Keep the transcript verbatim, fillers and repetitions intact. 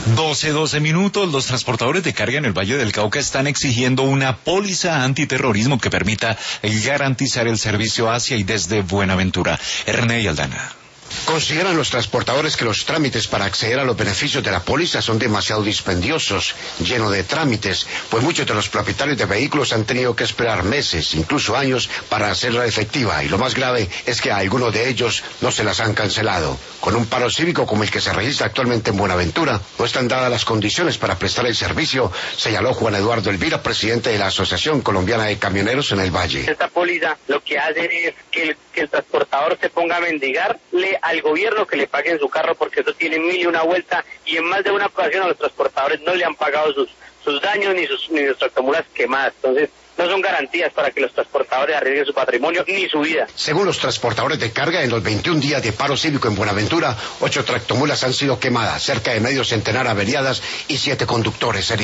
doce, doce minutos. Los transportadores de carga en el Valle del Cauca están exigiendo una póliza antiterrorismo que permita garantizar el servicio hacia y desde Buenaventura. Ernei Aldana. Consideran los transportadores que los trámites para acceder a los beneficios de la póliza son demasiado dispendiosos, llenos de trámites, pues muchos de los propietarios de vehículos han tenido que esperar meses, incluso años, para hacerla efectiva, y lo más grave es que a algunos de ellos no se las han cancelado. Con un paro cívico como el que se registra actualmente en Buenaventura, no están dadas las condiciones para prestar el servicio, señaló Juan Eduardo Elvira, presidente de la Asociación Colombiana de Camioneros en el Valle. Esta póliza lo que hace es que el, que el transportador se ponga a mendigarle al gobierno que le paguen su carro, porque eso tiene mil y una vuelta, y en más de una ocasión a los transportadores no le han pagado sus sus daños ni sus ni sus tractomulas quemadas. Entonces no son garantías para que los transportadores arriesguen su patrimonio ni su vida. Según los transportadores de carga, en los veintiún días de paro cívico en Buenaventura, ocho tractomulas han sido quemadas, cerca de medio centenar averiadas y siete conductores heridos.